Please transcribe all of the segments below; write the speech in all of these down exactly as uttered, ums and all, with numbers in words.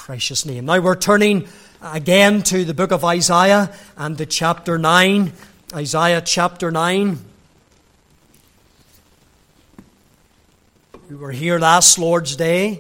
precious name. Now we're turning again to the book of Isaiah and the chapter nine. Isaiah chapter nine. We were here last Lord's Day.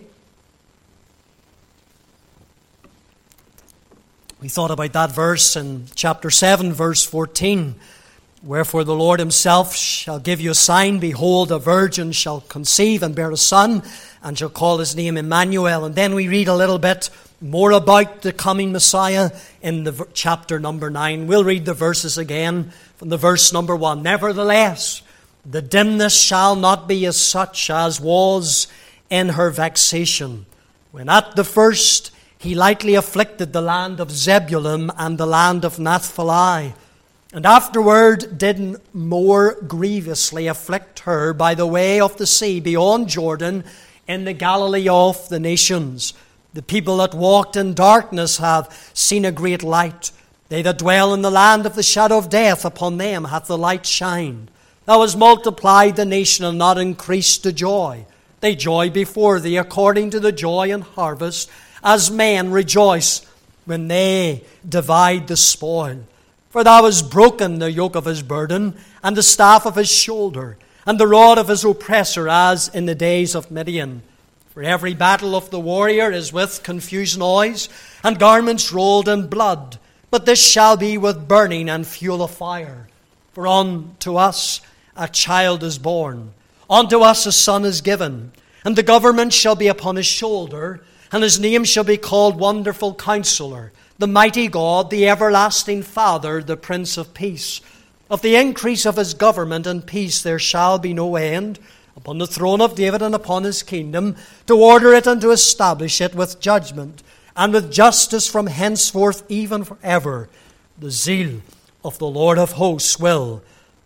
We thought about that verse in chapter seven, verse fourteen. Wherefore the Lord himself shall give you a sign. Behold, a virgin shall conceive and bear a son, and shall call his name Emmanuel. And then we read a little bit more about the coming Messiah in the chapter number nine. We'll read the verses again from the verse number one. Nevertheless, the dimness shall not be as such as was in her vexation, when at the first he lightly afflicted the land of Zebulun and the land of Naphtali, and afterward did more grievously afflict her by the way of the sea beyond Jordan in the Galilee of the nations. The people that walked in darkness have seen a great light. They that dwell in the land of the shadow of death, upon them hath the light shined. Thou hast multiplied the nation and not increased the joy. They joy before thee according to the joy and harvest, as men rejoice when they divide the spoil. For thou hast broken the yoke of his burden, and the staff of his shoulder, and the rod of his oppressor, as in the days of Midian. For every battle of the warrior is with confused noise, and garments rolled in blood. But this shall be with burning and fuel of fire. For unto us a child is born, unto us a son is given, and the government shall be upon his shoulder, and his name shall be called Wonderful Counselor, the Mighty God, the Everlasting Father, the Prince of Peace. Of the increase of his government and peace there shall be no end, upon the throne of David and upon his kingdom, to order it and to establish it with judgment and with justice from henceforth even forever. The zeal of the Lord of hosts will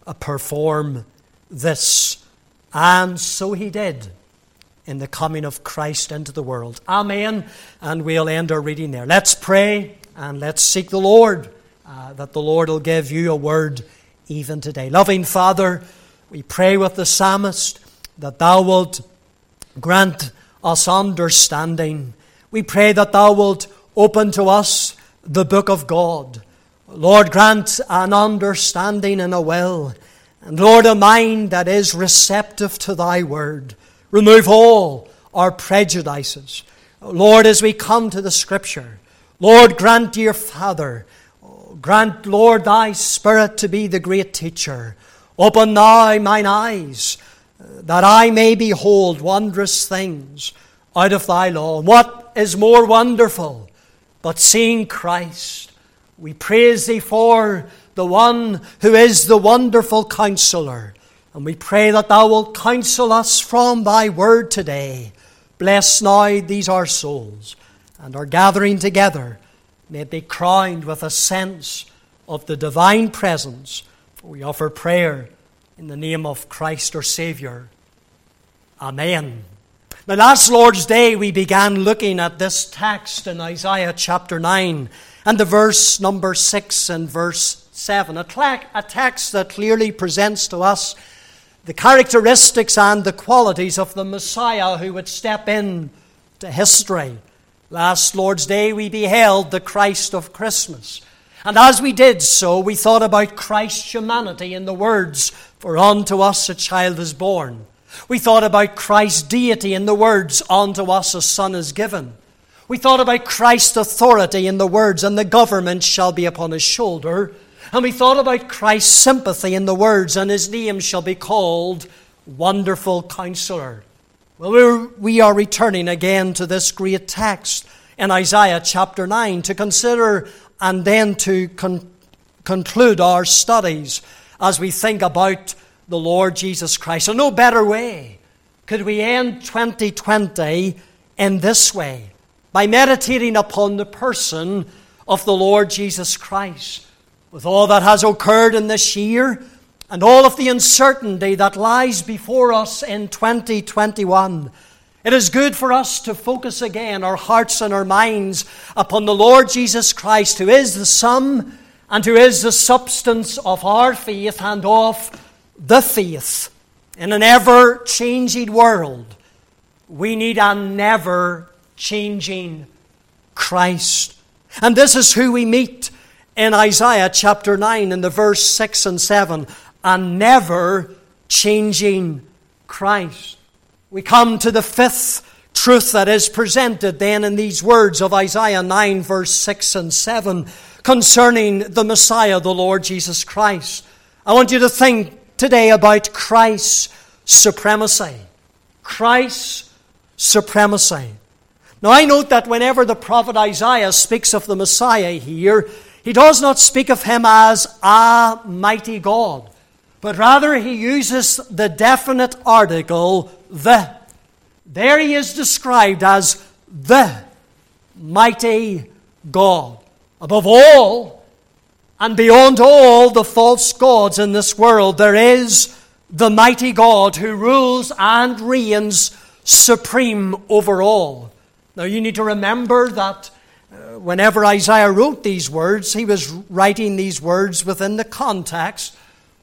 perform this. And so he did in the coming of Christ into the world. Amen. And we'll end our reading there. Let's pray and let's seek the Lord, uh, that the Lord will give you a word even today. Loving Father, we pray with the psalmist that thou wilt grant us understanding. We pray that thou wilt open to us the book of God. Lord, grant an understanding and a will, and Lord, a mind that is receptive to thy word. Remove all our prejudices. Lord, as we come to the Scripture, Lord, grant, dear Father, grant, Lord, thy Spirit to be the great teacher. Open thou mine eyes, that I may behold wondrous things out of thy law. What is more wonderful but seeing Christ? We praise thee for the one who is the wonderful Counselor. And we pray that thou wilt counsel us from thy word today. Bless now these our souls, and our gathering together. May it be crowned with a sense of the divine presence. For we offer prayer in the name of Christ our Saviour. Amen. Now, last Lord's Day we began looking at this text in Isaiah chapter nine and the verse number six and verse seven. A, tla- a text that clearly presents to us the characteristics and the qualities of the Messiah who would step in to history. Last Lord's Day we beheld the Christ of Christmas. And as we did so, we thought about Christ's humanity in the words, for unto us a child is born. We thought about Christ's deity in the words, unto us a son is given. We thought about Christ's authority in the words, and the government shall be upon his shoulder. And we thought about Christ's sympathy in the words, and his name shall be called Wonderful Counselor. Well, we're, we are returning again to this great text in Isaiah chapter nine to consider and then to con- conclude our studies as we think about the Lord Jesus Christ. And no better way could we end twenty twenty in this way, by meditating upon the person of the Lord Jesus Christ. With all that has occurred in this year and all of the uncertainty that lies before us in twenty twenty-one, it is good for us to focus again our hearts and our minds upon the Lord Jesus Christ, who is the sum and who is the substance of our faith and of the faith. In an ever-changing world, we need a never-changing Christ. And this is who we meet in Isaiah chapter nine in the verse six and seven, a never changing Christ. We come to the fifth truth that is presented then in these words of Isaiah nine verse six and seven concerning the Messiah, the Lord Jesus Christ. I want you to think today about Christ's supremacy. Christ's supremacy. Now I note that whenever the prophet Isaiah speaks of the Messiah here, he does not speak of him as a mighty God, but rather he uses the definite article, the. There he is described as the mighty God. Above all and beyond all the false gods in this world, there is the mighty God who rules and reigns supreme over all. Now you need to remember that uh, whenever Isaiah wrote these words, he was writing these words within the context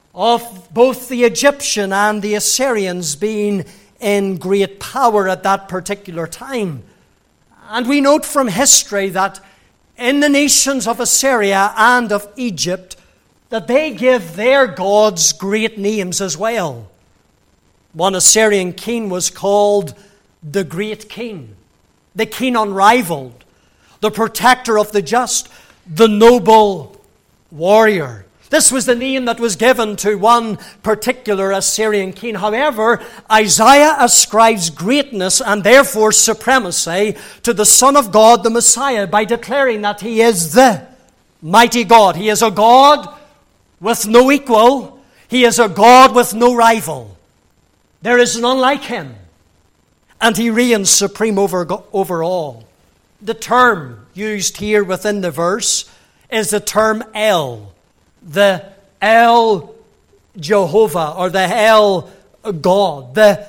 of both the Egyptian and the Assyrians being in great power at that particular time. And we note from history that in the nations of Assyria and of Egypt, that they give their gods great names as well. One Assyrian king was called the Great King, the King Unrivaled, the Protector of the Just, the Noble Warrior. This was the name that was given to one particular Assyrian king. However, Isaiah ascribes greatness and therefore supremacy to the Son of God, the Messiah, by declaring that he is the mighty God. He is a God with no equal. He is a God with no rival. There is none like him. And he reigns supreme over, over all. The term used here within the verse is the term El. The El Jehovah, or the El God, the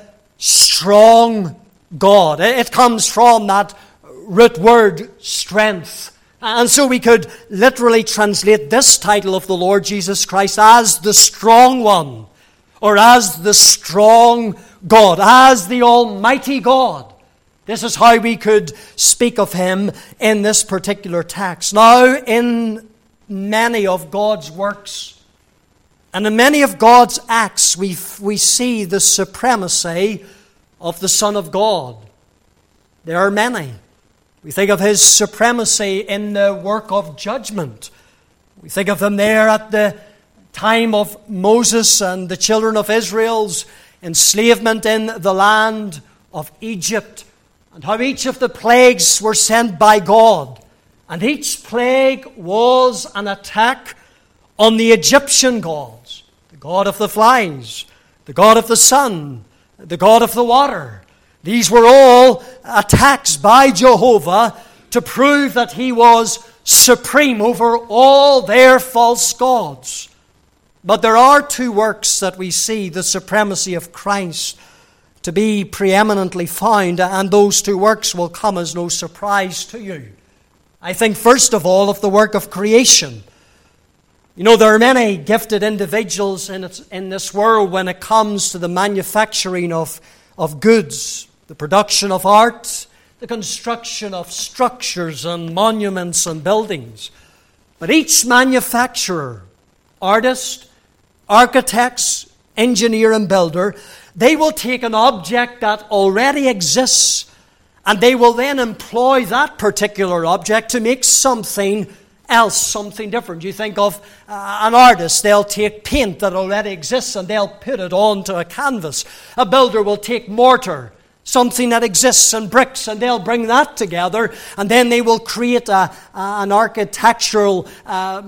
strong God. It comes from that root word strength. And so we could literally translate this title of the Lord Jesus Christ as the strong one, or as the strong God, as the Almighty God. This is how we could speak of him in this particular text. Now, in many of God's works and in many of God's acts, we, we see the supremacy of the Son of God. There are many. We think of his supremacy in the work of judgment. We think of him there at the time of Moses and the children of Israel's enslavement in the land of Egypt, and how each of the plagues were sent by God. And each plague was an attack on the Egyptian gods, the god of the flies, the god of the sun, the god of the water. These were all attacks by Jehovah to prove that he was supreme over all their false gods. But there are two works that we see the supremacy of Christ to be preeminently found, and those two works will come as no surprise to you. I think first of all of the work of creation. You know, there are many gifted individuals in, its, in this world when it comes to the manufacturing of, of goods, the production of art, the construction of structures and monuments and buildings. But each manufacturer, artist, architects, engineer and builder, they will take an object that already exists and they will then employ that particular object to make something else, something different. You think of uh, an artist, they'll take paint that already exists and they'll put it onto a canvas. A builder will take mortar, something that exists, and bricks, and they'll bring that together, and then they will create a, a, an architectural uh,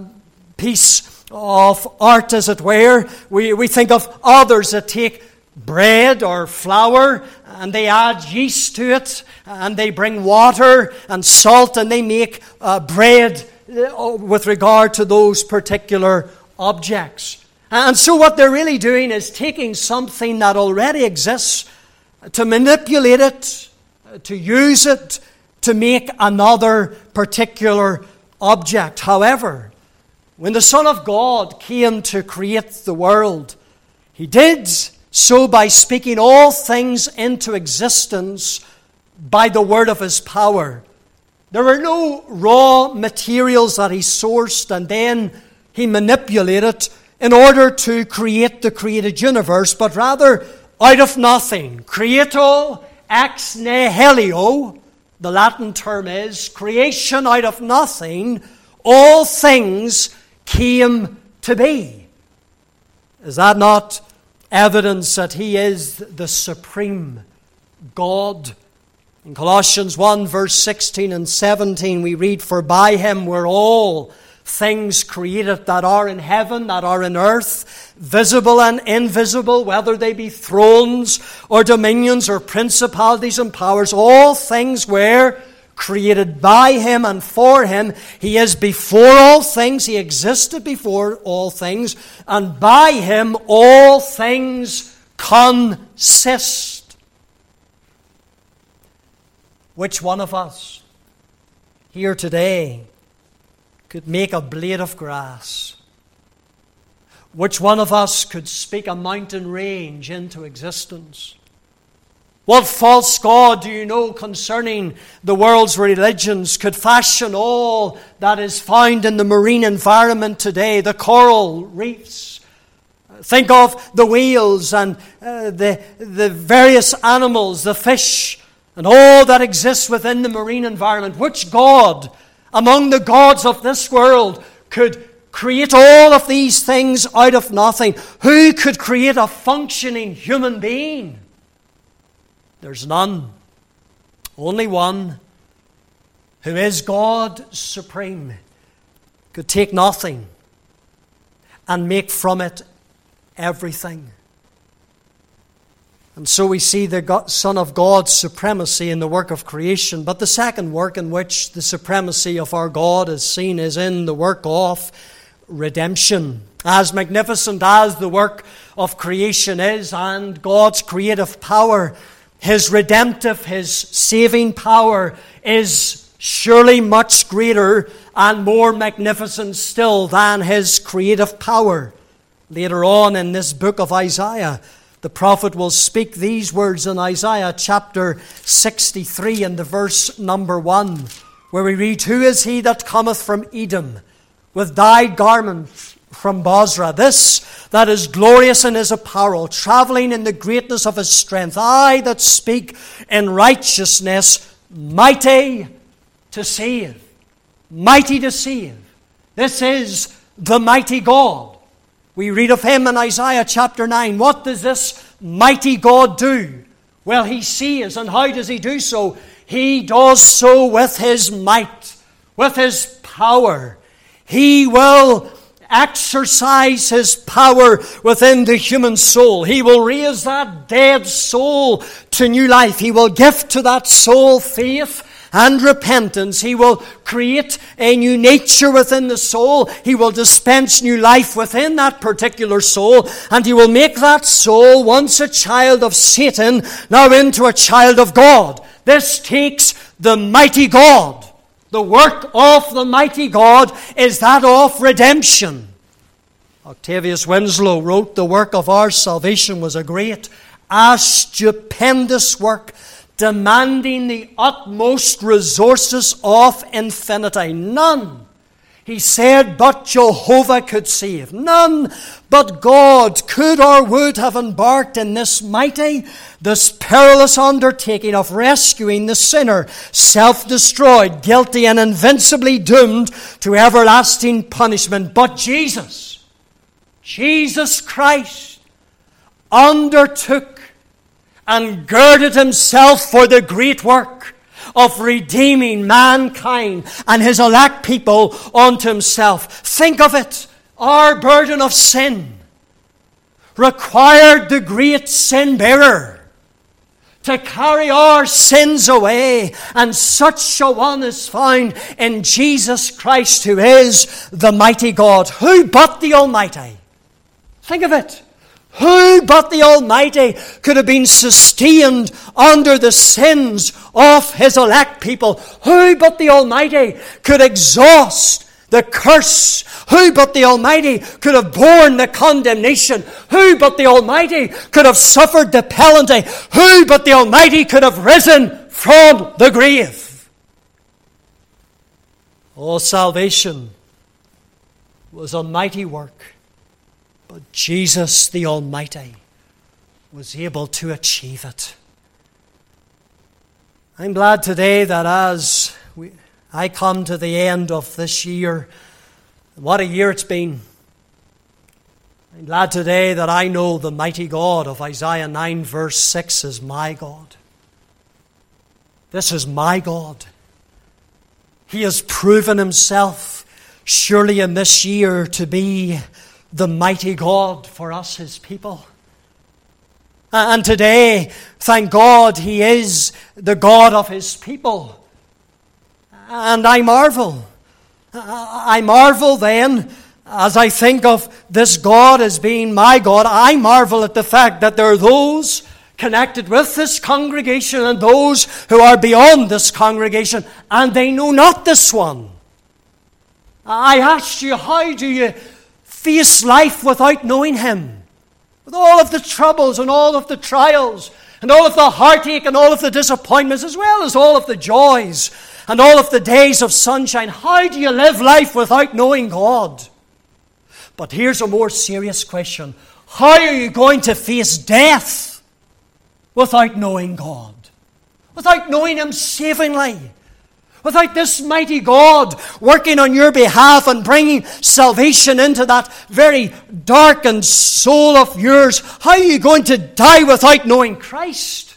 piece of art, as it were. We, we think of others that take bread or flour and they add yeast to it, and they bring water and salt, and they make uh, bread with regard to those particular objects. And so what they're really doing is taking something that already exists to manipulate it, to use it, to make another particular object. However, when the Son of God came to create the world, he did so by speaking all things into existence by the word of his power. There were no raw materials that he sourced and then he manipulated in order to create the created universe, but rather out of nothing. Creato ex nihilo, the Latin term is, creation out of nothing, all things came to be. Is that not evidence that he is the supreme God? In Colossians one, verse sixteen and seventeen, we read, "For by him were all things created that are in heaven, that are in earth, visible and invisible, whether they be thrones or dominions or principalities and powers. All things were created by him and for him. He is before all things. He existed before all things. And by him all things consist." Which one of us here today could make a blade of grass? Which one of us could speak a mountain range into existence? What false god do you know concerning the world's religions could fashion all that is found in the marine environment today, the coral reefs? Think of the whales and uh, the, the various animals, the fish, and all that exists within the marine environment. Which god among the gods of this world could create all of these things out of nothing? Who could create a functioning human being? There's none. Only one, who is God supreme, could take nothing and make from it everything. And so we see the Son of God's supremacy in the work of creation. But the second work in which the supremacy of our God is seen is in the work of redemption. As magnificent as the work of creation is, and God's creative power, his redemptive, his saving power is surely much greater and more magnificent still than his creative power. Later on in this book of Isaiah, the prophet will speak these words in Isaiah chapter sixty-three and the verse number one, where we read, "Who is he that cometh from Edom with dyed garments from Bozrah? This that is glorious in his apparel, travelling in the greatness of his strength. I that speak in righteousness, mighty to save." Mighty to save. This is the mighty God. We read of him in Isaiah chapter nine. What does this mighty God do? Well, he saves. And how does he do so? He does so with his might, with his power. He will exercise his power within the human soul. He will raise that dead soul to new life. He will give to that soul faith and repentance. He will create a new nature within the soul. He will dispense new life within that particular soul. And he will make that soul, once a child of Satan, now into a child of God. This takes the mighty God. The work of the mighty God is that of redemption. Octavius Winslow wrote, "The work of our salvation was a great, a stupendous work, demanding the utmost resources of infinity. None," he said, "but Jehovah could save. None but God could or would have embarked in this mighty, this perilous undertaking of rescuing the sinner, self-destroyed, guilty, and invincibly doomed to everlasting punishment. But Jesus, Jesus Christ, undertook and girded himself for the great work of redeeming mankind and his elect people unto himself." Think of it. Our burden of sin required the great sin bearer to carry our sins away. And such a one is found in Jesus Christ, who is the mighty God. Who but the Almighty? Think of it. Who but the Almighty could have been sustained under the sins of his elect people? Who but the Almighty could exhaust the curse? Who but the Almighty could have borne the condemnation? Who but the Almighty could have suffered the penalty? Who but the Almighty could have risen from the grave? All salvation was a mighty work, but Jesus the Almighty was able to achieve it. I'm glad today that as we, I come to the end of this year, what a year it's been. I'm glad today that I know the mighty God of Isaiah nine verse six is my God. This is my God. He has proven himself surely in this year to be the mighty God for us, his people. And today, thank God, he is the God of his people. And I marvel. I marvel then, as I think of this God as being my God, I marvel at the fact that there are those connected with this congregation and those who are beyond this congregation, and they know not this one. I asked you, how do you face life without knowing him? With all of the troubles and all of the trials and all of the heartache and all of the disappointments, as well as all of the joys and all of the days of sunshine, how do you live life without knowing God? But here's a more serious question. How are you going to face death without knowing God? Without knowing him savingly? Without this mighty God working on your behalf and bringing salvation into that very darkened soul of yours, how are you going to die without knowing Christ?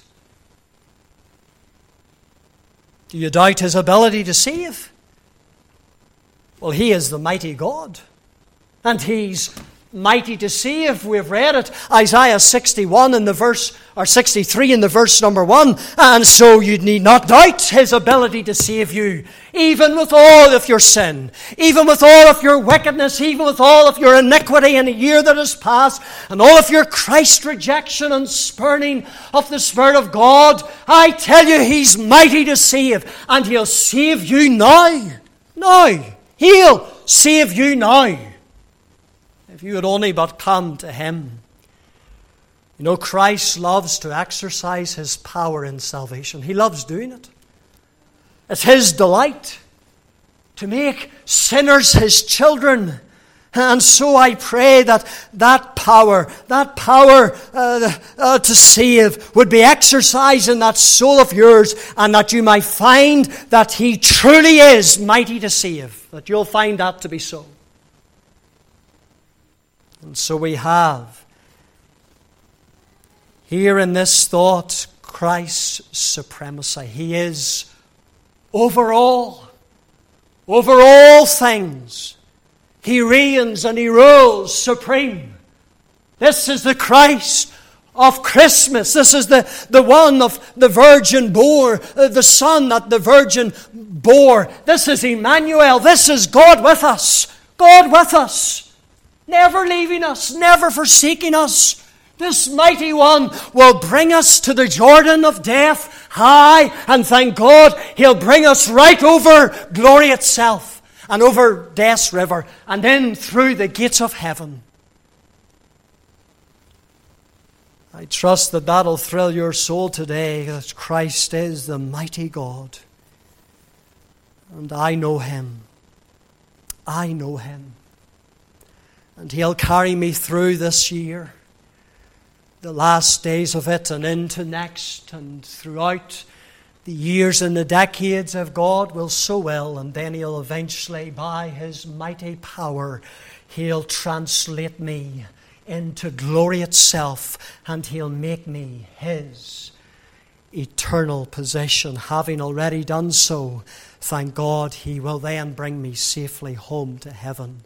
Do you doubt his ability to save? Well, he is the mighty God, and he's mighty to save. We've read it, Isaiah sixty-one in the verse, or sixty-three in the verse number one. And so you need not doubt his ability to save you, even with all of your sin, even with all of your wickedness, even with all of your iniquity in a year that has passed, and all of your Christ rejection and spurning of the Spirit of God. I tell you, he's mighty to save, and he'll save you now. Now. He'll save you now. If you would only but come to him. You know, Christ loves to exercise his power in salvation. He loves doing it. It's his delight to make sinners his children. And so I pray that that power, that power uh, uh, to save would be exercised in that soul of yours, and that you might find that he truly is mighty to save. That you'll find that to be so. And so we have here in this thought Christ's supremacy. He is over all, over all things. He reigns and he rules supreme. This is the Christ of Christmas. This is the, the one of the Virgin bore, uh, the Son that the Virgin bore. This is Emmanuel. This is God with us. God with us. Never leaving us, never forsaking us. This mighty one will bring us to the Jordan of death. High, and thank God, he'll bring us right over glory itself and over death's river and then through the gates of heaven. I trust that that'll thrill your soul today, that Christ is the mighty God. And I know him. I know him. And he'll carry me through this year, the last days of it, and into next, and throughout the years and the decades of God will so will. And then he'll eventually, by his mighty power, he'll translate me into glory itself, and he'll make me his eternal possession. Having already done so, thank God, he will then bring me safely home to heaven.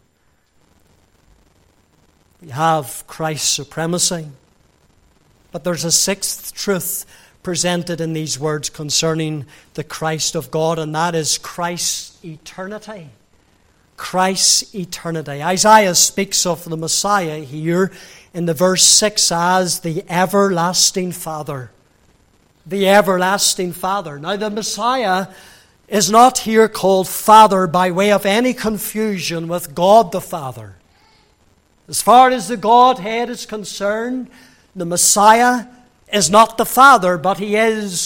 We have Christ's supremacy. But there's a sixth truth presented in these words concerning the Christ of God, and that is Christ's eternity. Christ's eternity. Isaiah speaks of the Messiah here in the verse six as the everlasting Father. The everlasting Father. Now the Messiah is not here called Father by way of any confusion with God the Father. As far as the Godhead is concerned, the Messiah is not the Father, but he is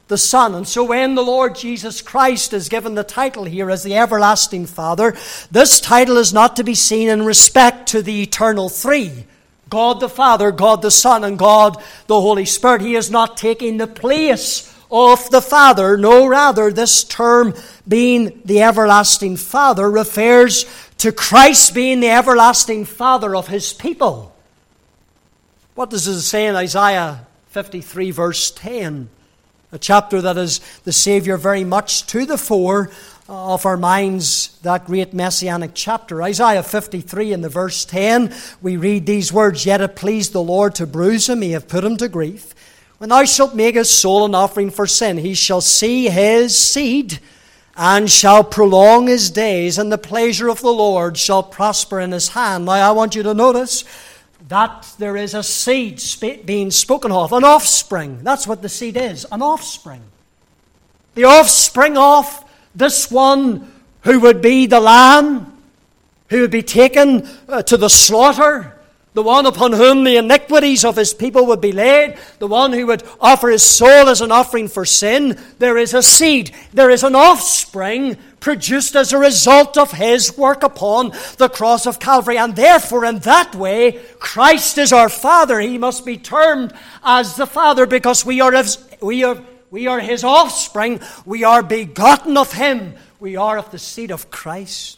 the Son. And so when the Lord Jesus Christ is given the title here as the Everlasting Father, this title is not to be seen in respect to the eternal three. God the Father, God the Son, and God the Holy Spirit. He is not taking the place of the Father. No, rather, this term being the Everlasting Father refers to Christ being the everlasting Father of His people. What does it say in Isaiah fifty-three verse ten? A chapter that is the Savior very much to the fore of our minds, that great messianic chapter. Isaiah fifty-three in the verse ten, we read these words, "Yet it pleased the Lord to bruise him, he hath put him to grief. When thou shalt make his soul an offering for sin, he shall see his seed, and shall prolong his days, and the pleasure of the Lord shall prosper in his hand." Now I want you to notice that there is a seed being spoken of, an offspring. That's what the seed is, an offspring. The offspring of this one who would be the lamb, who would be taken uh, to the slaughter, the one upon whom the iniquities of his people would be laid, the one who would offer his soul as an offering for sin. There is a seed, there is an offspring produced as a result of his work upon the cross of Calvary. And therefore, in that way, Christ is our Father. He must be termed as the Father because we are his, we are, we are his offspring. We are begotten of him. We are of the seed of Christ.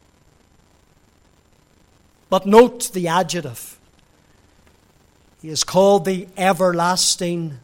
But note the adjective. He is called the Everlasting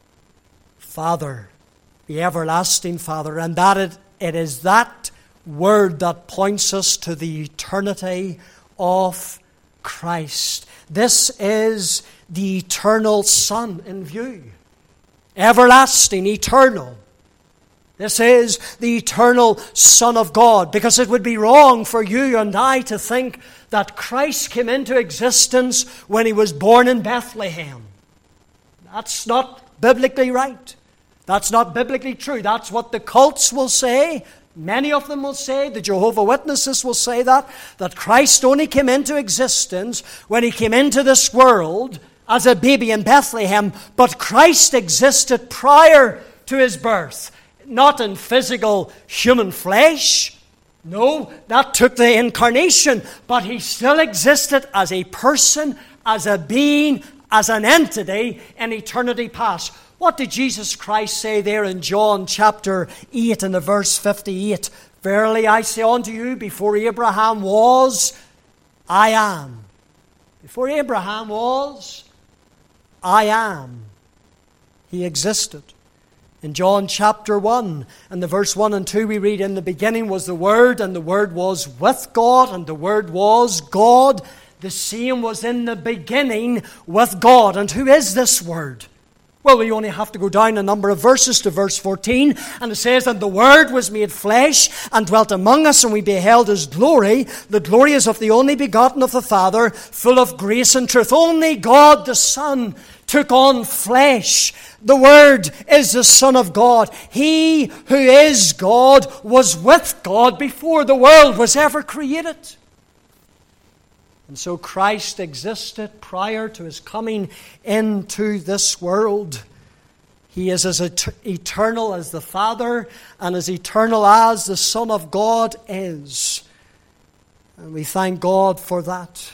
Father. The Everlasting Father. And that it, it is that word that points us to the eternity of Christ. This is the eternal Son in view. Everlasting, eternal. This is the eternal Son of God, because it would be wrong for you and I to think that Christ came into existence when he was born in Bethlehem. That's not biblically right. That's not biblically true. That's what the cults will say. Many of them will say, the Jehovah's Witnesses will say that, that Christ only came into existence when he came into this world as a baby in Bethlehem, but Christ existed prior to his birth. Not in physical human flesh. No, that took the incarnation. But he still existed as a person, as a being, as an entity in eternity past. What did Jesus Christ say there in John chapter eight and the verse fifty-eight? "Verily I say unto you, before Abraham was, I am." Before Abraham was, I am. He existed. In John chapter one, and the verse one and two, we read, "In the beginning was the Word, and the Word was with God, and the Word was God. The same was in the beginning with God." And who is this Word? Well, we only have to go down a number of verses to verse fourteen, and it says, "And the Word was made flesh, and dwelt among us, and we beheld his glory. The glory is of the only begotten of the Father, full of grace and truth." Only God the Son took on flesh. The Word is the Son of God. He who is God was with God before the world was ever created. And so Christ existed prior to his coming into this world. He is as eternal as the Father and as eternal as the Son of God is. And we thank God for that.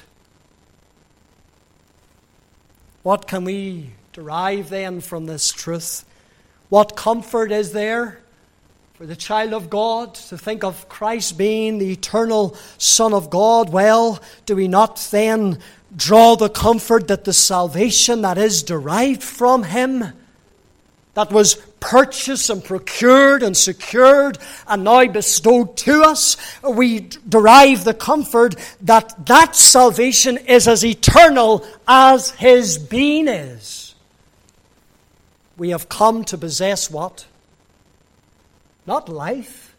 What can we derive then from this truth? What comfort is there for the child of God to think of Christ being the eternal Son of God? Well, do we not then draw the comfort that the salvation that is derived from him, that was purchased and procured and secured and now bestowed to us, we derive the comfort that that salvation is as eternal as his being is. We have come to possess what? Not life,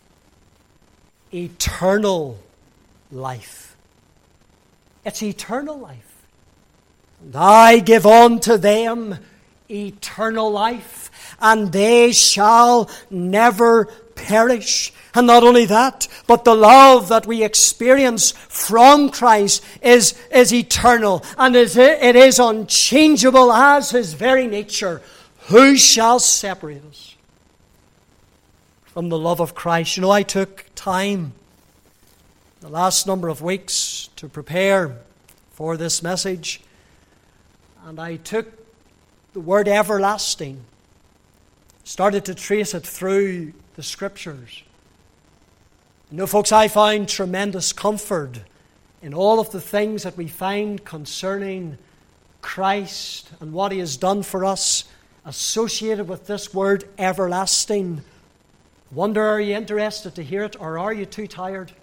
eternal life. It's eternal life. "And I give unto them eternal life, and they shall never perish." And not only that, but the love that we experience from Christ is, is eternal, and is, it is unchangeable as his very nature. Who shall separate us from the love of Christ? You know, I took time the last number of weeks to prepare for this message, and I took the word everlasting, started to trace it through the Scriptures. You know, folks, I find tremendous comfort in all of the things that we find concerning Christ and what He has done for us associated with this word everlasting. Wonder, are you interested to hear it, or are you too tired?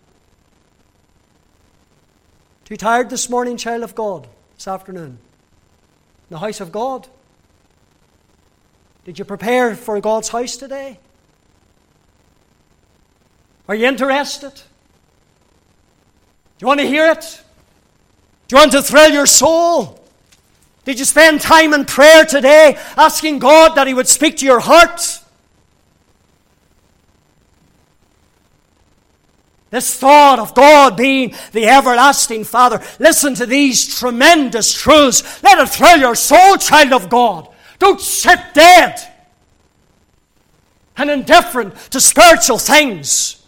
Too tired this morning, child of God, this afternoon? In the house of God? Did you prepare for God's house today? Are you interested? Do you want to hear it? Do you want to thrill your soul? Did you spend time in prayer today asking God that He would speak to your heart? This thought of God being the everlasting Father. Listen to these tremendous truths. Let it thrill your soul, child of God. Don't sit dead and indifferent to spiritual things.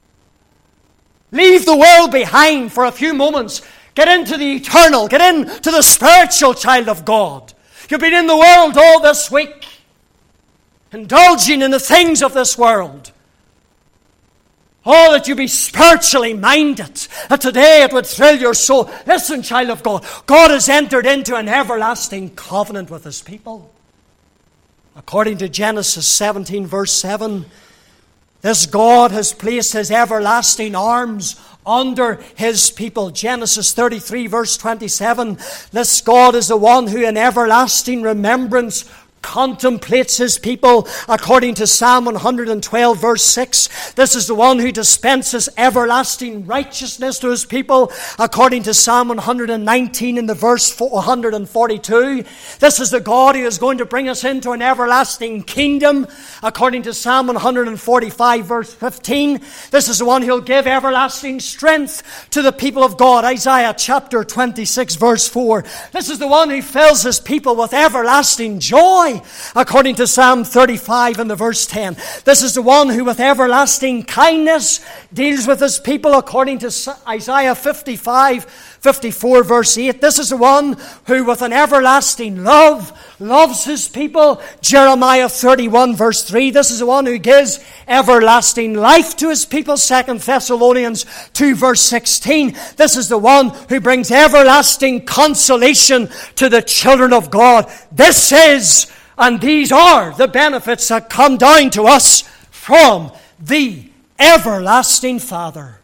Leave the world behind for a few moments. Get into the eternal. Get into the spiritual, child of God. You've been in the world all this week, indulging in the things of this world. Oh, that you be spiritually minded, that today it would thrill your soul. Listen, child of God, God has entered into an everlasting covenant with His people. According to Genesis seventeen, verse seven, this God has placed His everlasting arms under His people. Genesis thirty-three, verse twenty-seven, this God is the one who in everlasting remembrance contemplates His people. According to Psalm one hundred twelve, verse six, this is the one who dispenses everlasting righteousness to His people. According to Psalm one hundred nineteen in the verse one hundred forty-two, this is the God who is going to bring us into an everlasting kingdom. According to Psalm one hundred forty-five, verse fifteen, this is the one who will give everlasting strength to the people of God. Isaiah chapter twenty-six, verse four, this is the one who fills His people with everlasting joy. According to Psalm thirty-five and the verse ten, this is the one who with everlasting kindness deals with His people. According to Isaiah fifty-five, fifty-four, verse eight, this is the one who with an everlasting love loves His people. Jeremiah thirty-one, verse three, this is the one who gives everlasting life to His people. Second Thessalonians two, verse sixteen, this is the one who brings everlasting consolation to the children of God. This is And these are the benefits that come down to us from the everlasting Father.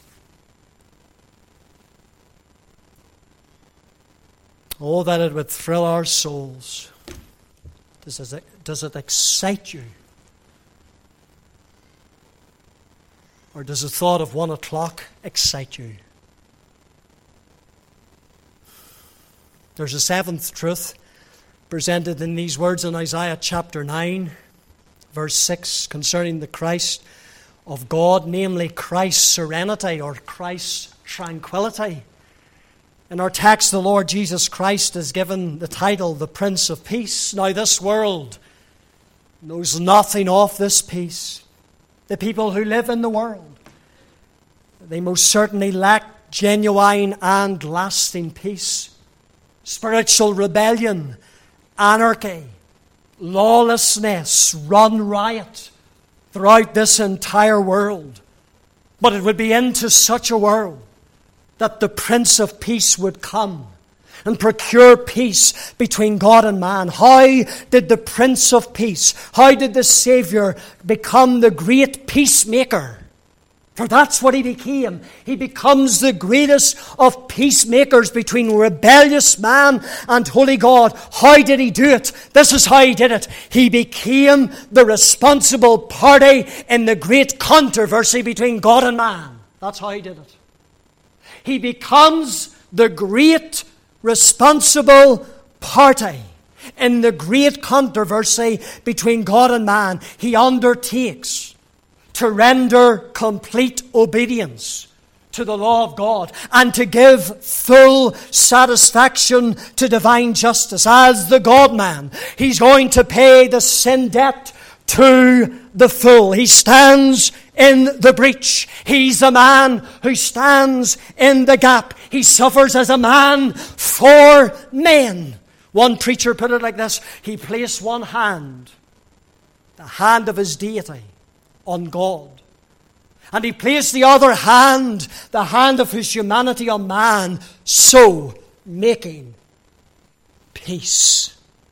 Oh, that it would thrill our souls. Does it, does it excite you? Or does the thought of one o'clock excite you? There's a seventh truth presented in these words in Isaiah chapter nine, verse six, concerning the Christ of God, namely Christ's serenity or Christ's tranquility. In our text, the Lord Jesus Christ is given the title, the Prince of Peace. Now, this world knows nothing of this peace. The people who live in the world, they most certainly lack genuine and lasting peace. Spiritual rebellion, anarchy, lawlessness run riot throughout this entire world. But it would be into such a world that the Prince of Peace would come and procure peace between God and man. How did the Prince of Peace, how did the Savior become the great peacemaker? For that's what He became. He becomes the greatest of peacemakers between rebellious man and holy God. How did He do it? This is how He did it. He became the responsible party in the great controversy between God and man. That's how He did it. He becomes the great responsible party in the great controversy between God and man. He undertakes to render complete obedience to the law of God and to give full satisfaction to divine justice. As the God-man, He's going to pay the sin debt to the full. He stands in the breach. He's the man who stands in the gap. He suffers as a man for men. One preacher put it like this: He placed one hand, the hand of His deity, on God. And He placed the other hand, the hand of His humanity, on man, so making peace.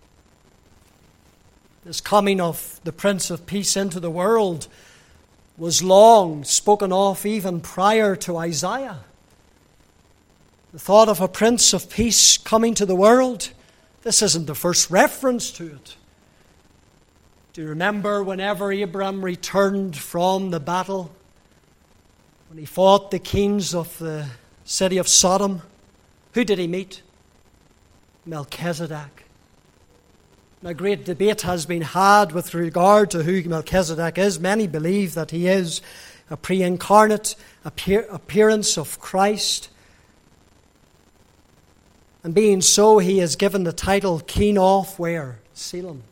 This coming of the Prince of Peace into the world was long spoken of even prior to Isaiah. The thought of a Prince of Peace coming to the world, this isn't the first reference to it. Do you remember whenever Abraham returned from the battle, when he fought the kings of the city of Sodom, who did he meet? Melchizedek. A great debate has been had with regard to who Melchizedek is. Many believe that he is a pre-incarnate appear- appearance of Christ. And being so, he is given the title King of where? Salem.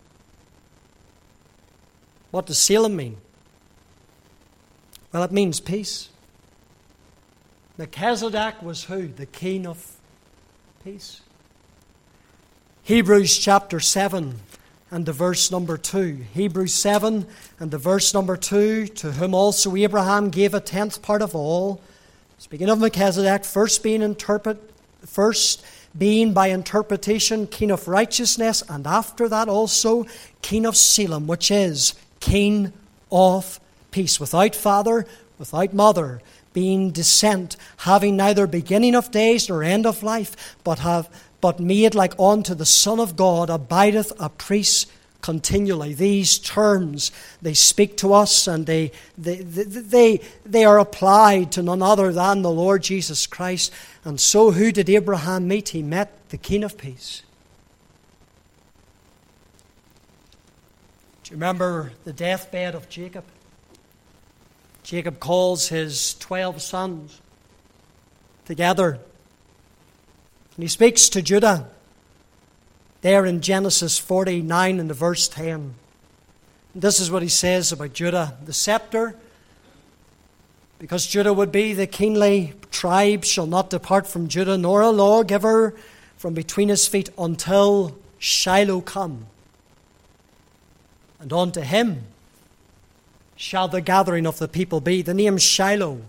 What does Salem mean? Well, it means peace. Melchizedek was who? The King of Peace. Hebrews chapter seven and the verse number two. Hebrews seven and the verse number two. To whom also Abraham gave a tenth part of all. Speaking of Melchizedek, first being interpret, first being by interpretation King of righteousness, and after that also King of Salem, which is King of Peace, without father, without mother, being descent, having neither beginning of days nor end of life, but have but made like unto the Son of God, abideth a priest continually. These terms, they speak to us, and they, they, they, they are applied to none other than the Lord Jesus Christ. And so who did Abraham meet? He met the King of Peace. Do you remember the deathbed of Jacob? Jacob calls his twelve sons together, and he speaks to Judah there in Genesis forty-nine and the verse ten. And this is what he says about Judah. The scepter, because Judah would be the kingly tribe, shall not depart from Judah, nor a lawgiver from between his feet, until Shiloh come. And unto him shall the gathering of the people be. The name Shiloh,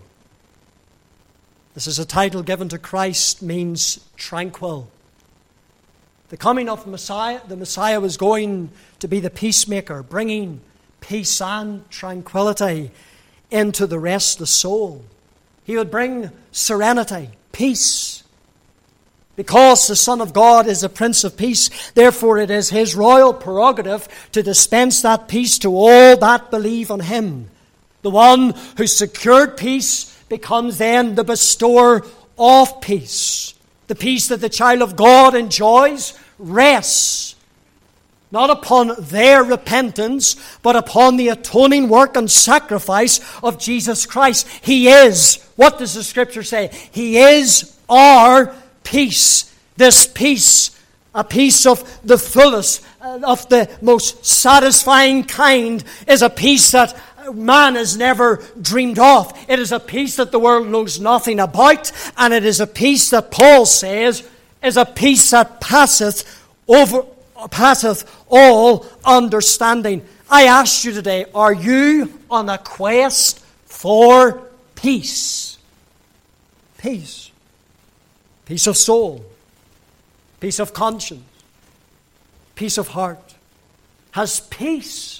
this is a title given to Christ, means tranquil. The coming of Messiah, the Messiah was going to be the peacemaker, bringing peace and tranquility into the restless soul. He would bring serenity, peace. Because the Son of God is the Prince of Peace, therefore it is His royal prerogative to dispense that peace to all that believe on Him. The one who secured peace becomes then the bestower of peace. The peace that the child of God enjoys rests not upon their repentance, but upon the atoning work and sacrifice of Jesus Christ. He is, what does the Scripture say? He is our peace. This peace, a peace of the fullest, of the most satisfying kind, is a peace that man has never dreamed of. It is a peace that the world knows nothing about, and it is a peace that Paul says is a peace that passeth over, passeth all understanding. I ask you today, are you on a quest for peace? Peace. Peace of soul. Peace of conscience. Peace of heart. Has peace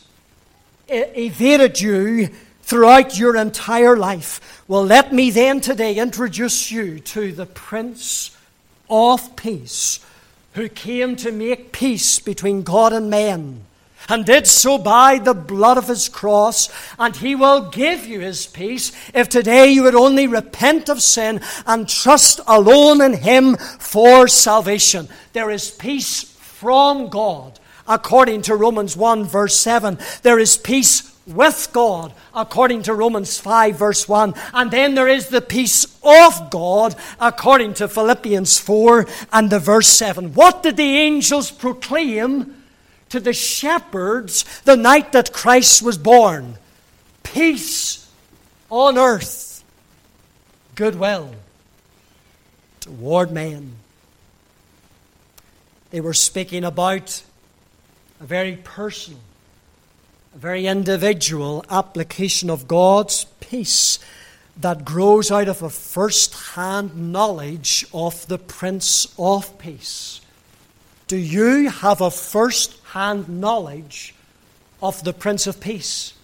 evaded you throughout your entire life? Well, let me then today introduce you to the Prince of Peace, who came to make peace between God and men, and did so by the blood of His cross. And He will give you His peace if today you would only repent of sin and trust alone in Him for salvation. There is peace from God. According to Romans one verse seven, there is peace with God, according to Romans five, verse one. And then there is the peace of God, according to Philippians four and the verse seven. What did the angels proclaim to the shepherds the night that Christ was born? Peace on earth, goodwill toward men. They were speaking about a very personal, a very individual application of God's peace that grows out of a first-hand knowledge of the Prince of Peace. Do you have a first-hand knowledge of the Prince of Peace?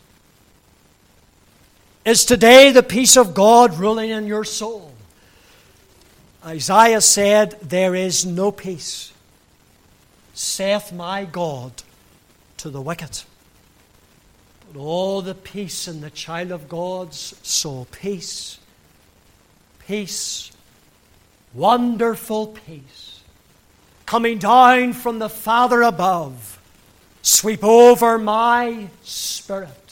Is today the peace of God ruling in your soul? Isaiah said, "There is no peace, saith my God to the wicked." But all the peace in the child of God's soul. Peace. Peace. Wonderful peace. Coming down from the Father above. Sweep over my spirit.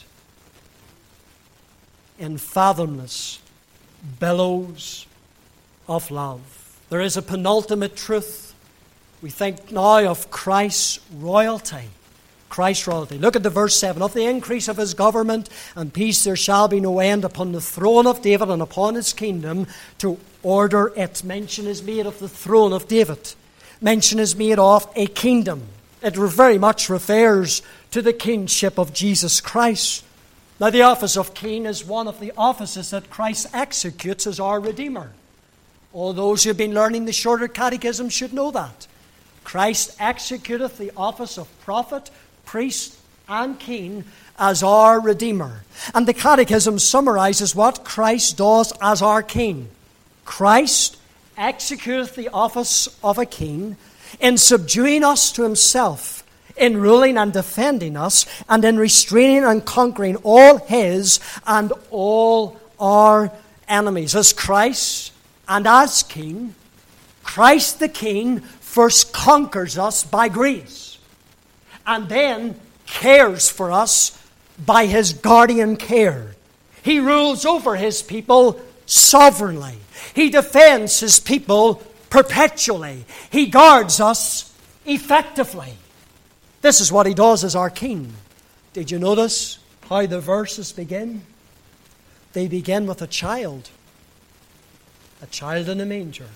In fathomless billows of love. There is a penultimate truth. We think now of Christ's royalty. Christ's royalty. Look at the verse seven. Of the increase of his government and peace there shall be no end upon the throne of David and upon his kingdom to order it. Mention is made of the throne of David. Mention is made of a kingdom. It very much refers to the kingship of Jesus Christ. Now the office of king is one of the offices that Christ executes as our Redeemer. All those who have been learning the shorter catechism should know that. Christ executeth the office of prophet, priest, and king as our Redeemer. And the catechism summarizes what Christ does as our king. Christ executeth the office of a king in subduing us to himself, in ruling and defending us, and in restraining and conquering all his and all our enemies. As Christ and as king, Christ the king first conquers us by grace, and then cares for us by his guardian care. He rules over his people sovereignly. He defends his people perpetually. He guards us effectively. This is what he does as our king. Did you notice how the verses begin? They begin with a child. A child in a manger.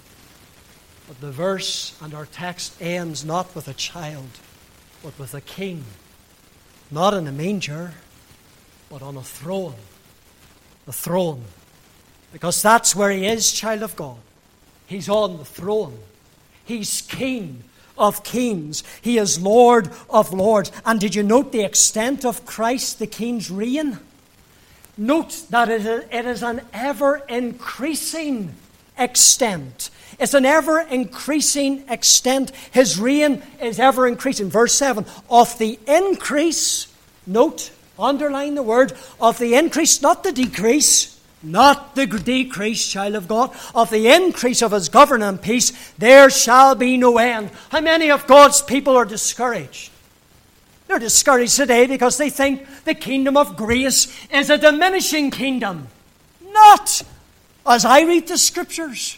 But the verse and our text ends not with a child, but with a king. Not in a manger, but on a throne. A throne. Because that's where he is, child of God. He's on the throne. He's king of kings. He is Lord of lords. And did you note the extent of Christ the King's reign? Note that it is an ever-increasing extent. It's an ever-increasing extent. His reign is ever-increasing. Verse seven, of the increase, note, underline the word, of the increase, not the decrease, not the decrease, child of God, of the increase of his government and peace, there shall be no end. How many of God's people are discouraged? They're discouraged today because they think the kingdom of grace is a diminishing kingdom. Not as I read the Scriptures.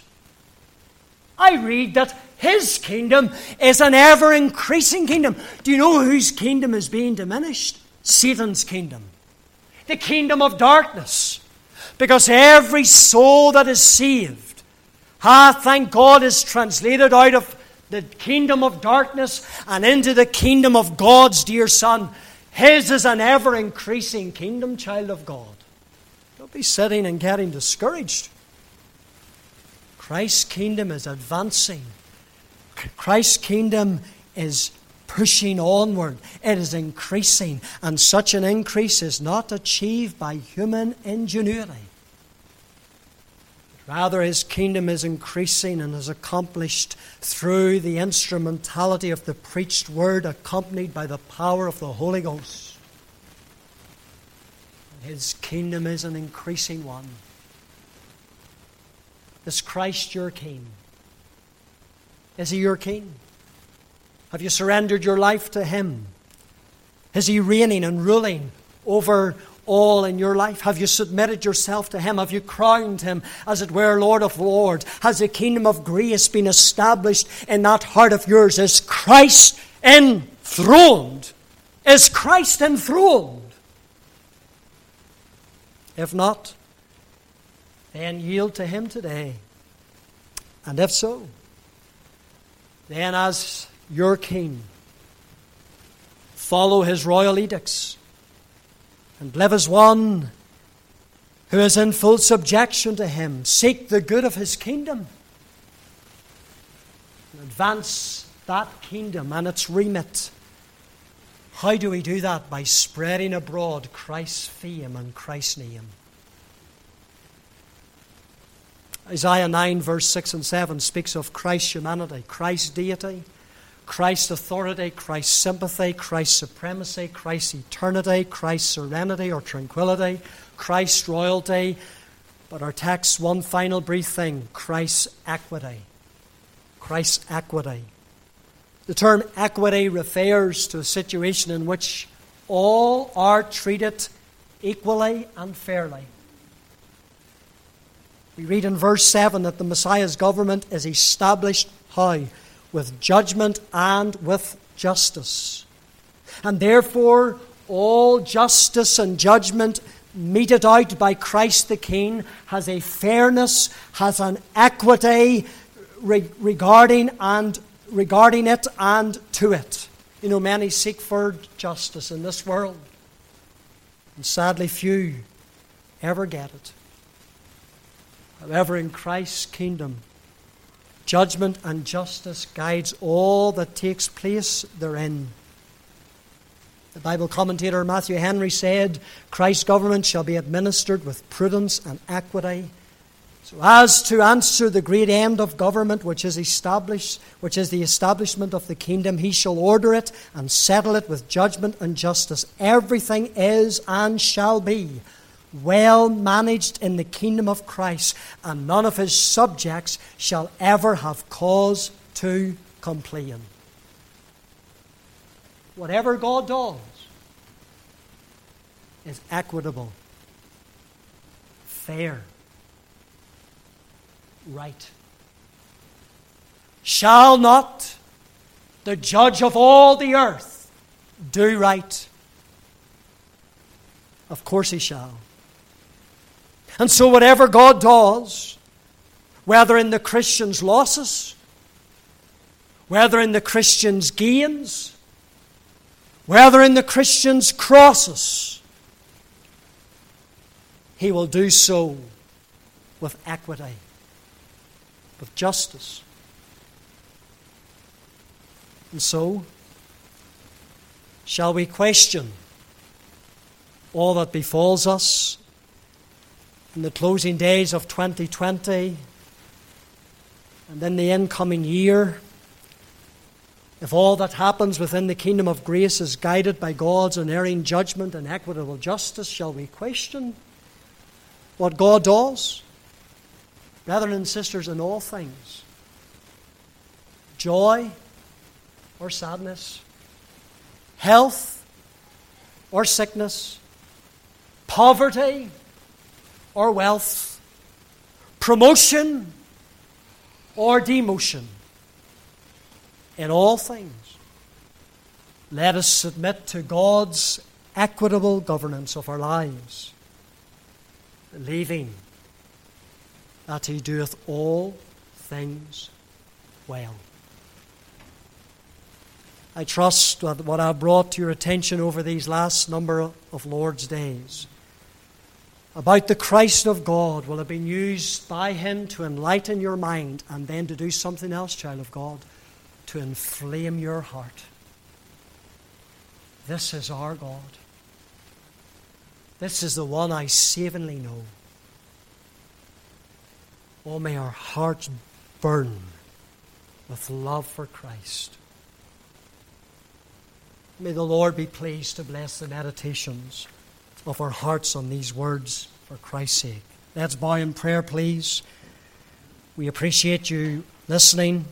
I read that his kingdom is an ever-increasing kingdom. Do you know whose kingdom is being diminished? Satan's kingdom. The kingdom of darkness. Because every soul that is saved, ah, thank God, is translated out of the kingdom of darkness and into the kingdom of God's dear Son. His is an ever-increasing kingdom, child of God. Don't be sitting and getting discouraged. Christ's kingdom is advancing. Christ's kingdom is pushing onward. It is increasing. And such an increase is not achieved by human ingenuity. Rather, his kingdom is increasing and is accomplished through the instrumentality of the preached word, accompanied by the power of the Holy Ghost. His kingdom is an increasing one. Is Christ your king? Is he your king? Have you surrendered your life to him? Is he reigning and ruling over all in your life? Have you submitted yourself to Him? Have you crowned Him, as it were, Lord of Lords? Has the kingdom of grace been established in that heart of yours? Is Christ enthroned? Is Christ enthroned? If not, then yield to Him today. And if so, then as your King, follow His royal edicts and live as one who is in full subjection to Him. Seek the good of His kingdom and advance that kingdom and its remit. How do we do that? By spreading abroad Christ's fame and Christ's name. Isaiah nine, verse six and seven speaks of Christ's humanity, Christ's deity, Christ's authority, Christ's sympathy, Christ's supremacy, Christ's eternity, Christ's serenity or tranquility, Christ's royalty. But our text, one final brief thing, Christ's equity. Christ's equity. The term equity refers to a situation in which all are treated equally and fairly. We read in verse seven that the Messiah's government is established how? With judgment and with justice. And therefore, all justice and judgment meted out by Christ the King has a fairness, has an equity re- regarding and regarding it and to it. You know, many seek for justice in this world, and sadly few ever get it. However, in Christ's kingdom, judgment and justice guides all that takes place therein. The Bible commentator Matthew Henry said, Christ's government shall be administered with prudence and equity, so as to answer the great end of government which is established, which is the establishment of the kingdom. He shall order it and settle it with judgment and justice. Everything is and shall be well managed in the kingdom of Christ, and none of His subjects shall ever have cause to complain. Whatever God does is equitable, fair, right. Shall not the judge of all the earth do right? Of course He shall. And so whatever God does, whether in the Christian's losses, whether in the Christian's gains, whether in the Christian's crosses, He will do so with equity, with justice. And so, shall we question all that befalls us in the closing days of twenty twenty and in the incoming year? If all that happens within the kingdom of grace is guided by God's unerring judgment and equitable justice, shall we question what God does? Brethren and sisters, in all things, joy or sadness, health or sickness, poverty or wealth, promotion or demotion, in all things, let us submit to God's equitable governance of our lives, believing that He doeth all things well. I trust that what I have brought to your attention over these last number of Lord's days about the Christ of God will have been used by Him to enlighten your mind, and then to do something else, child of God, to inflame your heart. This is our God. This is the one I savingly know. Oh, may our hearts burn with love for Christ. May the Lord be pleased to bless the meditations of our hearts on these words for Christ's sake. Let's bow in prayer, please. We appreciate you listening.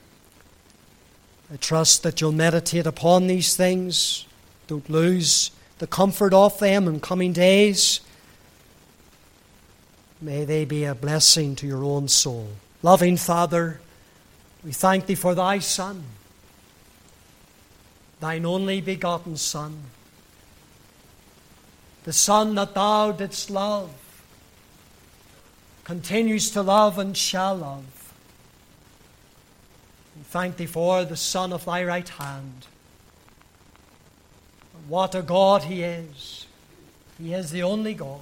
I trust that you'll meditate upon these things. Don't lose the comfort of them in coming days. May they be a blessing to your own soul. Loving Father, we thank Thee for Thy Son, Thine only begotten Son, the Son that Thou didst love, continues to love and shall love. We thank Thee for the Son of Thy right hand. What a God He is. He is the only God.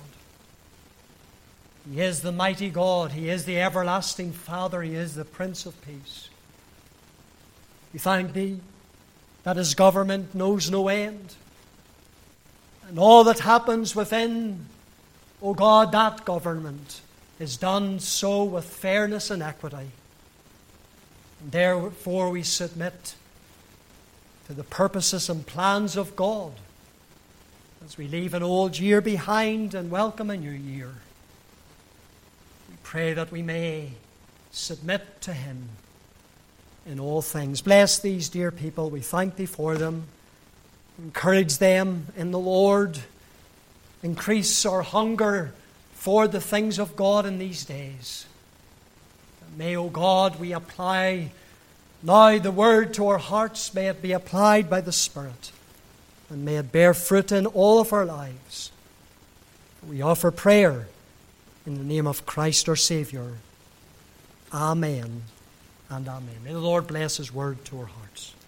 He is the mighty God. He is the everlasting Father. He is the Prince of Peace. We thank Thee that His government knows no end. And all that happens within, O God, that government is done so with fairness and equity. And therefore we submit to the purposes and plans of God as we leave an old year behind and welcome a new year. We pray that we may submit to Him in all things. Bless these dear people. We thank Thee for them. Encourage them in the Lord. Increase our hunger for the things of God in these days. And may, O God, we apply now the Word to our hearts. May it be applied by the Spirit. And may it bear fruit in all of our lives. We offer prayer in the name of Christ our Saviour. Amen and amen. May the Lord bless His Word to our hearts.